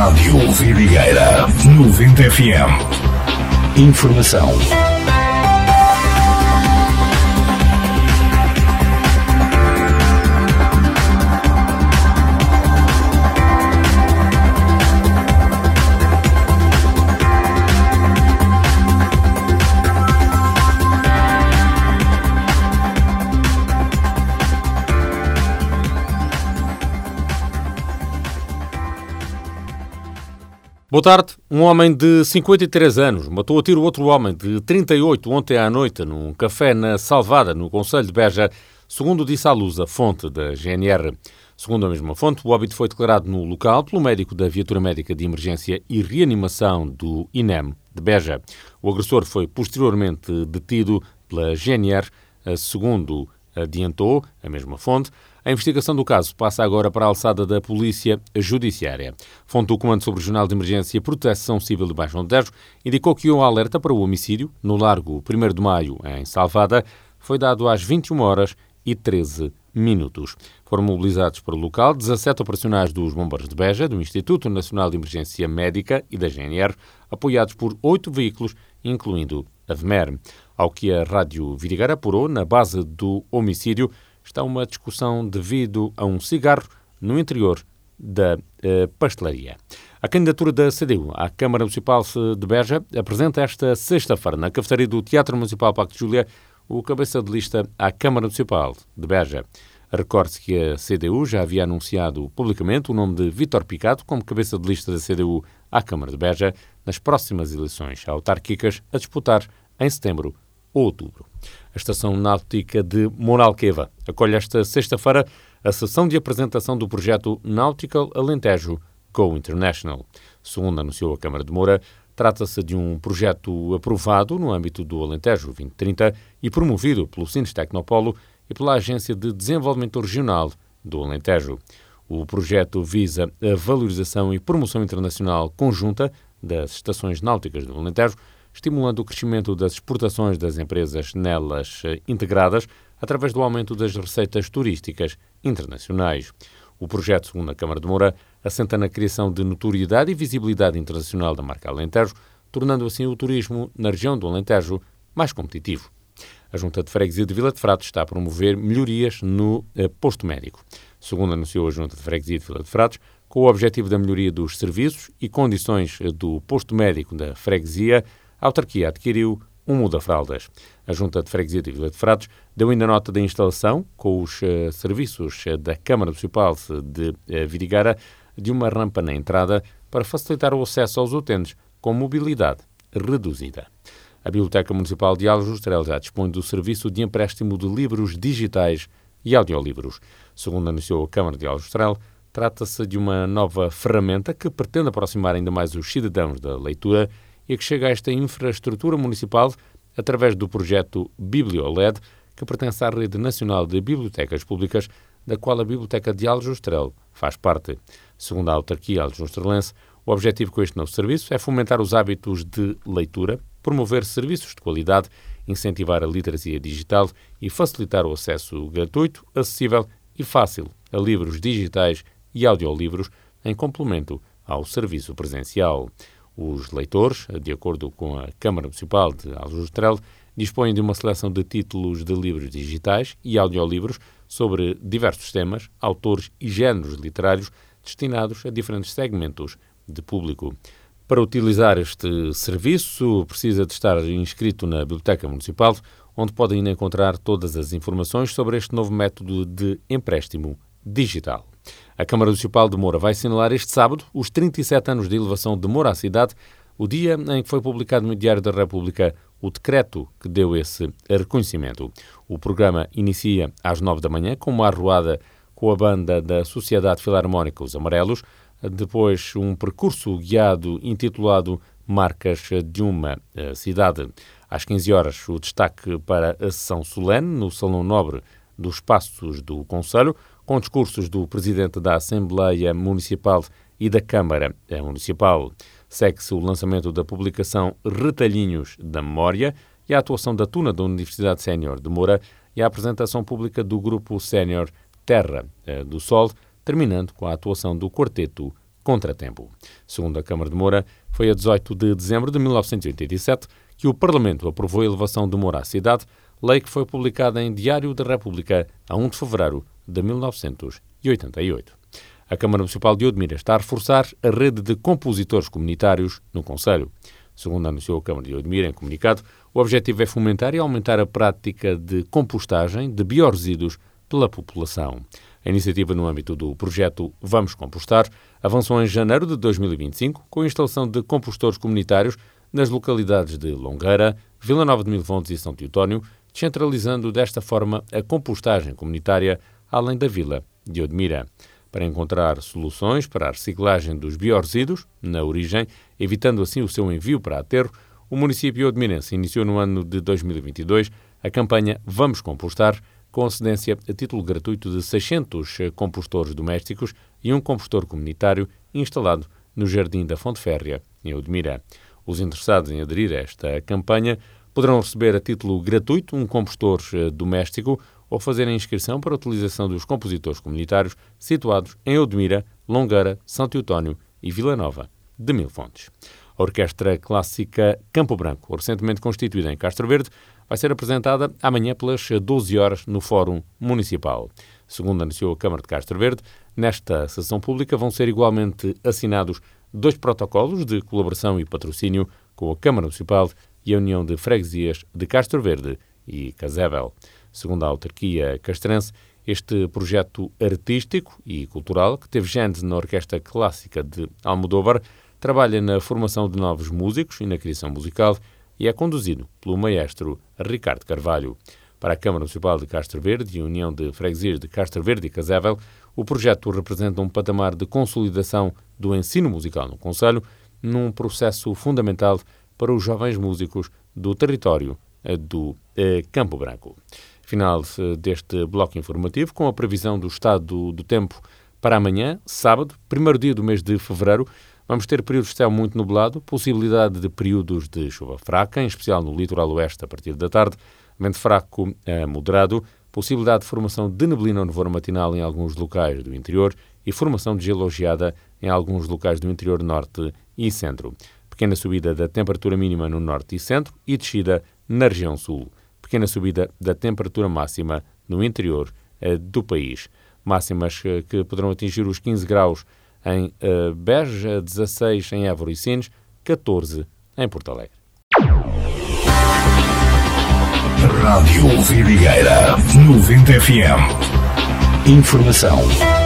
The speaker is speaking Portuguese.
Rádio Vidigueira 90 FM. Informação. Boa tarde. Um homem de 53 anos matou a tiro outro homem de 38 ontem à noite num café na Salvada, no concelho de Beja, segundo disse à Lusa, fonte da GNR. Segundo a mesma fonte, o óbito foi declarado no local pelo médico da Viatura Médica de Emergência e Reanimação do INEM de Beja. O agressor foi posteriormente detido pela GNR, segundo adiantou a mesma fonte. A investigação do caso passa agora para a alçada da Polícia Judiciária. Fonte do Comando Subregional de Emergência e Proteção Civil de Baixo Alentejo indicou que o alerta para o homicídio, no largo 1º de Maio, em Salvada, foi dado às 21h13. Foram mobilizados para o local 17 operacionais dos Bombeiros de Beja, do Instituto Nacional de Emergência Médica e da GNR, apoiados por 8 veículos, incluindo a VMER. Ao que a Rádio Vidigueira apurou, na base do homicídio, está uma discussão devido a um cigarro no interior da pastelaria. A candidatura da CDU à Câmara Municipal de Beja apresenta esta sexta-feira, na cafeteria do Teatro Municipal Paco de Júlia, o cabeça de lista à Câmara Municipal de Beja. Recorde-se que a CDU já havia anunciado publicamente o nome de Vítor Picado como cabeça de lista da CDU à Câmara de Beja nas próximas eleições autárquicas a disputar em setembro ou outubro. A Estação Náutica de Moralqueva acolhe esta sexta-feira a sessão de apresentação do projeto Nautical Alentejo Go International. Segundo anunciou a Câmara de Moura, trata-se de um projeto aprovado no âmbito do Alentejo 2030 e promovido pelo Sines Tecnopolo e pela Agência de Desenvolvimento Regional do Alentejo. O projeto visa a valorização e promoção internacional conjunta das estações náuticas do Alentejo, estimulando o crescimento das exportações das empresas nelas integradas através do aumento das receitas turísticas internacionais. O projeto, segundo a Câmara de Moura, assenta na criação de notoriedade e visibilidade internacional da marca Alentejo, tornando assim o turismo na região do Alentejo mais competitivo. A Junta de Freguesia de Vila de Frades está a promover melhorias no posto médico. Segundo anunciou a Junta de Freguesia de Vila de Frades, com o objetivo da melhoria dos serviços e condições do posto médico da freguesia, a autarquia adquiriu um muda-fraldas. A Junta de Freguesia de Vila de Frades deu ainda nota da instalação, com os serviços da Câmara Municipal de Vidigueira, de uma rampa na entrada para facilitar o acesso aos utentes com mobilidade reduzida. A Biblioteca Municipal de Aljustrel já dispõe do serviço de empréstimo de livros digitais e audiolivros. Segundo anunciou a Câmara de Aljustrel, trata-se de uma nova ferramenta que pretende aproximar ainda mais os cidadãos da leitura e que chega a esta infraestrutura municipal através do projeto BiblioLED, que pertence à Rede Nacional de Bibliotecas Públicas, da qual a Biblioteca de Aljustrel faz parte. Segundo a autarquia aljustrelense, o objetivo com este novo serviço é fomentar os hábitos de leitura, promover serviços de qualidade, incentivar a literacia digital e facilitar o acesso gratuito, acessível e fácil a livros digitais e audiolivros, em complemento ao serviço presencial. Os leitores, de acordo com a Câmara Municipal de Aljustrel, dispõem de uma seleção de títulos de livros digitais e audiolivros sobre diversos temas, autores e géneros literários destinados a diferentes segmentos de público. Para utilizar este serviço, precisa de estar inscrito na Biblioteca Municipal, onde pode ainda encontrar todas as informações sobre este novo método de empréstimo digital. A Câmara Municipal de Moura vai assinalar este sábado os 37 anos de elevação de Moura à cidade, o dia em que foi publicado no Diário da República o decreto que deu esse reconhecimento. O programa inicia às 9 da manhã com uma arruada com a banda da Sociedade Filarmónica Os Amarelos, depois um percurso guiado intitulado Marcas de uma Cidade. Às 15 horas, o destaque para a sessão solene no Salão Nobre dos Passos do Concelho, com discursos do Presidente da Assembleia Municipal e da Câmara Municipal. Segue-se o lançamento da publicação Retalhinhos da Memória e a atuação da Tuna da Universidade Sénior de Moura e a apresentação pública do Grupo Sénior Terra do Sol, terminando com a atuação do Quarteto contratempo. Segundo a Câmara de Moura, foi a 18 de dezembro de 1987 que o Parlamento aprovou a elevação de Moura à cidade, lei que foi publicada em Diário da República a 1 de fevereiro de 1988. A Câmara Municipal de Odmira está a reforçar a rede de compositores comunitários no concelho. Segundo anunciou a Câmara de Odmira em comunicado, o objetivo é fomentar e aumentar a prática de compostagem de biorresíduos pela população. A iniciativa no âmbito do projeto Vamos Compostar avançou em janeiro de 2025 com a instalação de compostores comunitários nas localidades de Longueira, Vila Nova de Mil Fontes e São Teotónio, descentralizando desta forma a compostagem comunitária além da Vila de Odmira. Para encontrar soluções para a reciclagem dos biorresíduos na origem, evitando assim o seu envio para aterro, o município odmirense iniciou no ano de 2022 a campanha Vamos Compostar, com cedência a título gratuito de 600 compostores domésticos e um compostor comunitário instalado no Jardim da Fonte Férrea, em Odmira. Os interessados em aderir a esta campanha poderão receber a título gratuito um compostor doméstico ou fazer a inscrição para a utilização dos compositores comunitários situados em Odmira, Longueira, São Teotónio e Vila Nova de Mil Fontes. A Orquestra Clássica Campo Branco, recentemente constituída em Castro Verde, vai ser apresentada amanhã pelas 12 horas no Fórum Municipal. Segundo anunciou a Câmara de Castro Verde, nesta sessão pública vão ser igualmente assinados 2 protocolos de colaboração e patrocínio com a Câmara Municipal e a União de Freguesias de Castro Verde e Casébel. Segundo a autarquia castrense, este projeto artístico e cultural, que teve gênese na Orquestra Clássica de Almodóvar, trabalha na formação de novos músicos e na criação musical e é conduzido pelo maestro Ricardo Carvalho. Para a Câmara Municipal de Castro Verde e a União de Freguesias de Castro Verde e Casébel, o projeto representa um patamar de consolidação do ensino musical no concelho, num processo fundamental para os jovens músicos do território do Campo Branco. Final deste bloco informativo com a previsão do estado do tempo para amanhã, sábado, primeiro dia do mês de fevereiro. Vamos ter períodos de céu muito nublado, possibilidade de períodos de chuva fraca, em especial no litoral oeste a partir da tarde, vento fraco a moderado, possibilidade de formação de neblina ou nevoeiro matinal em alguns locais do interior e formação de gelo ou geada em alguns locais do interior norte e centro. Pequena subida da temperatura mínima no norte e centro e descida na região sul. Pequena subida da temperatura máxima no interior do país. Máximas que poderão atingir os 15 graus em Beja, 16 em Évora e Sines, 14 em Porto Alegre. Rádio Vidigueira 90 FM. Informação